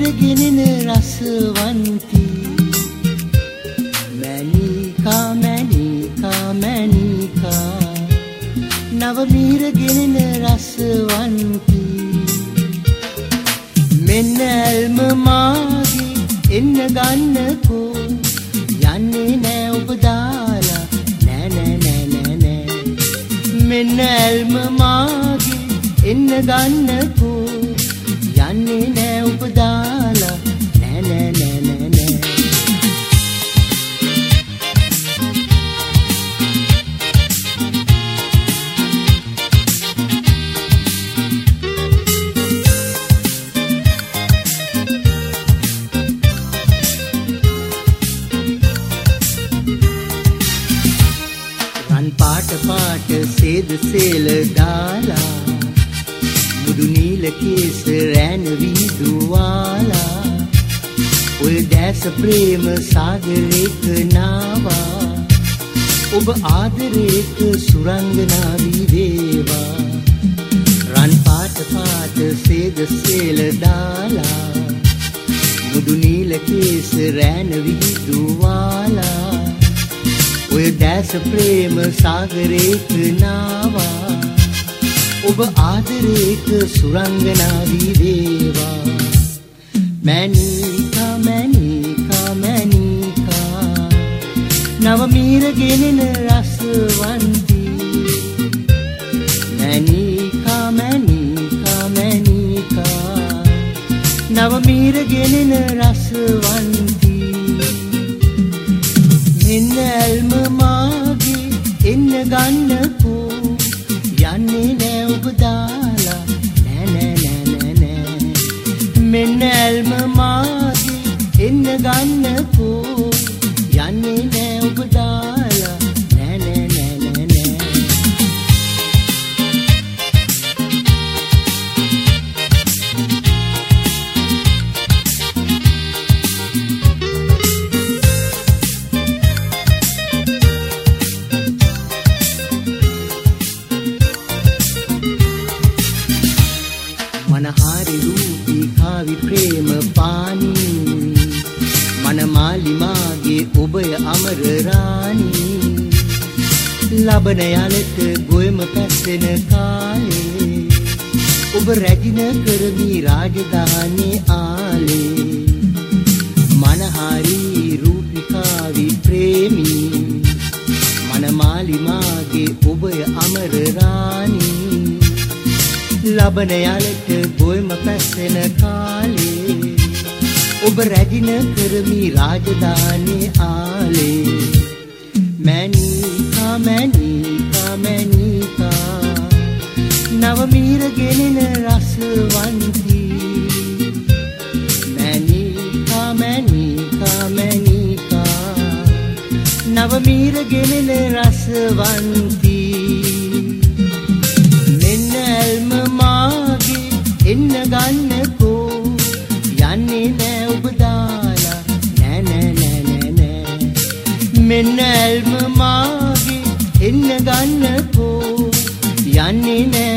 මිරගෙනෙන රසවන්ති මැනිකා මැනිකා මැනිකා නව මිරගෙනෙන රසවන්ති මෙන්න ඇල්ම මාගේ එන්න ගන්නකෝ යන්නේ නෑ ඔබ දාලා නෑ නෑ නෑ නෑ නෑ මෙන්න ඇල්ම මාගේ එන්න ගන්නකෝ යන්නේ නෑ ඔබ දාලා නෑ නෑ නෑ නෑ නෑ පාට පාට සේද සේල දාලා මුදු නීල කේස රැන විදුවාලා ඔය දැස ප්‍රේම සාගරේක නාවා ඔබ ආදරේක සුරංගනා වේවා රන් පාට පාට සේද සේල දාලා මුදු නීල කේස රැන විදුවාලා ඔය දැස ප්‍රේම සාගරේක නාවා ඔබ ආදරේක සුරංගනා වේවා මැනිකා මැනිකා මැනිකා නව මිරගෙනෙන රසවන්ති මැනිකා මැනිකා මැනිකා නව මිරගෙනෙන රසවන්ති මෙන්න ඇල්ම මාගේ එන්න ගන්නකෝ යන්නේ නෑ ඔබ දාලා නෑ නෑ නෑ නෑ නෑ මෙන්න ඇල්ම මාගේ එන්න ගන්නකෝ යන්නේ නෑ ඔබ දාලා නෑ නෑ නෑ නෑ නෑ मनहारी रूपी खावी प्रेम पानी मनमाली मागे उभय अमर रानी लबन यालत गोयम पैसेन काले उब रजिन करमी राजधानी आले मनहारी रूपी खावी प्रेमी मनमाली मागे उभय अमर रानी ලබන යාලට ගොයම පැසෙන කාලේ ඔබ රැජින කරමි රාජධානී ආලේ මැනිකා මැනිකා මැනිකා නව මිරගෙනෙන රසවන්ති මැනිකා මැනිකා මැනිකා නව මිරගෙනෙන රසවන්ති ඇල්ම මාගේ එන්න ගන්නකෝ යන්නේ නෑ ඔබ දාලා නෑ නෑ නෑ නෑ නෑ මෙන්න ඇල්ම මාගේ එන්න ගන්නකෝ යන්නේ නෑ